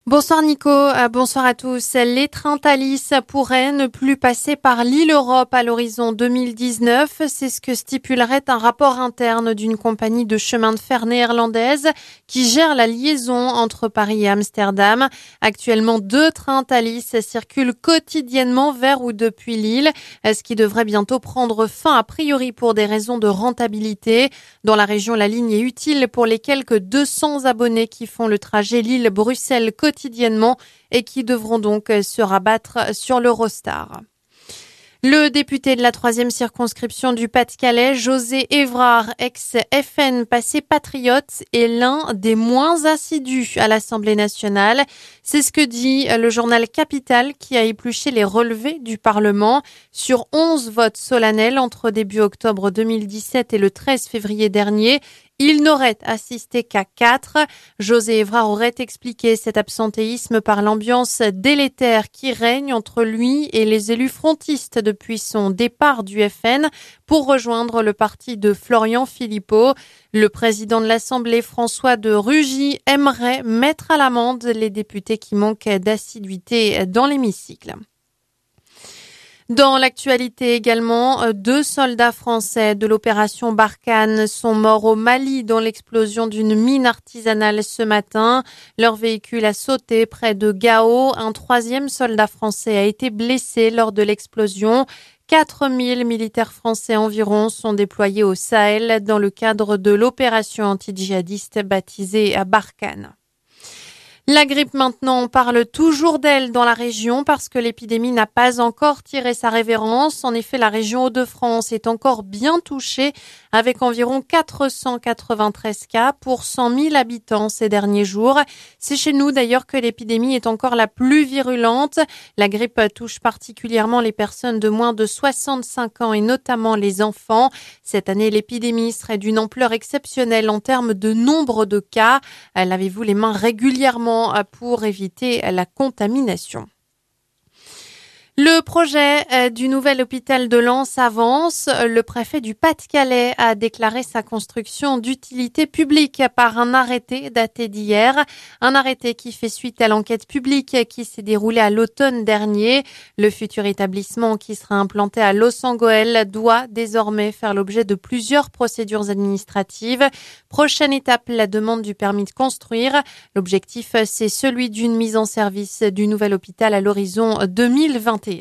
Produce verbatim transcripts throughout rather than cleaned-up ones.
Bonsoir Nico, euh, bonsoir à tous. Les trains Thalys pourraient ne plus passer par l'île Europe à l'horizon deux mille dix-neuf. C'est ce que stipulerait un rapport interne d'une compagnie de chemin de fer néerlandaise qui gère la liaison entre Paris et Amsterdam. Actuellement, deux trains Thalys circulent quotidiennement vers ou depuis l'île, ce qui devrait bientôt prendre fin a priori pour des raisons de rentabilité. Dans la région, la ligne est utile pour les quelques deux cents abonnés qui font le trajet Lille-Bruxelles quotidiennement et qui devront donc se rabattre sur l'Eurostar. Le député de la troisième circonscription du Pas-de-Calais, José Évrard, ex-F N passé patriote, est l'un des moins assidus à l'Assemblée nationale. C'est ce que dit le journal Capital qui a épluché les relevés du Parlement. Sur onze votes solennels entre début octobre deux mille dix-sept et le treize février dernier, il n'aurait assisté qu'à quatre. José Évrard aurait expliqué cet absentéisme par l'ambiance délétère qui règne entre lui et les élus frontistes depuis son départ du F N pour rejoindre le parti de Florian Philippot. Le président de l'Assemblée, François de Rugy, aimerait mettre à l'amende les députés qui manquent d'assiduité dans l'hémicycle. Dans l'actualité également, deux soldats français de l'opération Barkhane sont morts au Mali dans l'explosion d'une mine artisanale ce matin. Leur véhicule a sauté près de Gao. Un troisième soldat français a été blessé lors de l'explosion. quatre mille militaires français environ sont déployés au Sahel dans le cadre de l'opération anti-djihadiste baptisée à Barkhane. La grippe maintenant, on parle toujours d'elle dans la région parce que l'épidémie n'a pas encore tiré sa révérence. En effet, la région Hauts-de-France est encore bien touchée avec environ quatre cent quatre-vingt-treize cas pour cent mille habitants ces derniers jours. C'est chez nous d'ailleurs que l'épidémie est encore la plus virulente. La grippe touche particulièrement les personnes de moins de soixante-cinq ans et notamment les enfants. Cette année, l'épidémie serait d'une ampleur exceptionnelle en termes de nombre de cas. Lavez-vous les mains régulièrement pour éviter la contamination. Le projet du nouvel hôpital de Lens avance. Le préfet du Pas-de-Calais a déclaré sa construction d'utilité publique par un arrêté daté d'hier. Un arrêté qui fait suite à l'enquête publique qui s'est déroulée à l'automne dernier. Le futur établissement qui sera implanté à Los-Angeles doit désormais faire l'objet de plusieurs procédures administratives. Prochaine étape, la demande du permis de construire. L'objectif, c'est celui d'une mise en service du nouvel hôpital à l'horizon deux mille vingt et un.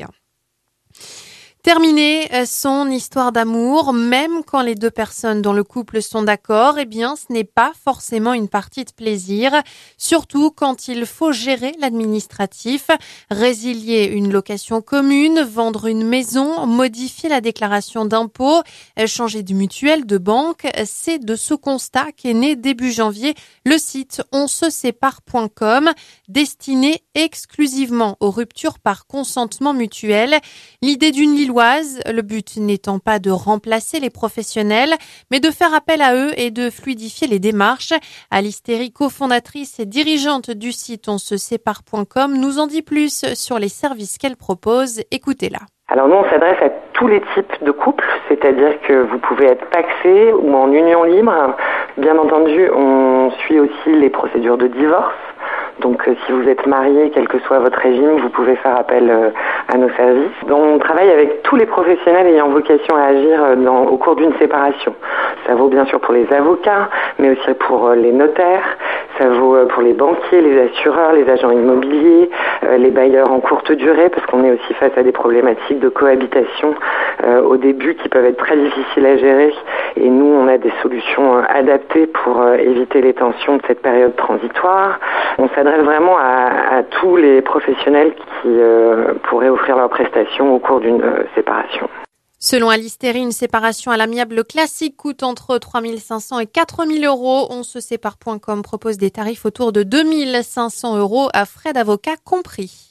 Terminer son histoire d'amour, même quand les deux personnes dans le couple sont d'accord, eh bien, ce n'est pas forcément une partie de plaisir, surtout quand il faut gérer l'administratif, résilier une location commune, vendre une maison, modifier la déclaration d'impôt, changer de mutuelle, de banque. C'est de ce constat qu'est né début janvier le site on se sépare point com, destiné exclusivement aux ruptures par consentement mutuel. L'idée d'une le but n'étant pas de remplacer les professionnels, mais de faire appel à eux et de fluidifier les démarches. Alice Théry, cofondatrice et dirigeante du site on se sépare point com, nous en dit plus sur les services qu'elle propose. Écoutez-la. Alors nous, on s'adresse à tous les types de couples, c'est-à-dire que vous pouvez être pacsé ou en union libre. Bien entendu, on suit aussi les procédures de divorce. Donc euh, si vous êtes marié, quel que soit votre régime, vous pouvez faire appel euh, à nos services. Donc, on travaille avec tous les professionnels ayant vocation à agir euh, dans, au cours d'une séparation. Ça vaut bien sûr pour les avocats, mais aussi pour euh, les notaires. Ça vaut euh, pour les banquiers, les assureurs, les agents immobiliers, euh, les bailleurs en courte durée, parce qu'on est aussi face à des problématiques de cohabitation euh, au début qui peuvent être très difficiles à gérer. Et nous, on a des solutions euh, adaptées pour euh, éviter les tensions de cette période transitoire. On s'adresse vraiment à, à tous les professionnels qui euh, pourraient offrir leurs prestations au cours d'une euh, séparation. Selon Alice Théry, une séparation à l'amiable classique coûte entre trois mille cinq cents et quatre mille euros. on se sépare point com propose des tarifs autour de deux mille cinq cents euros à frais d'avocat compris.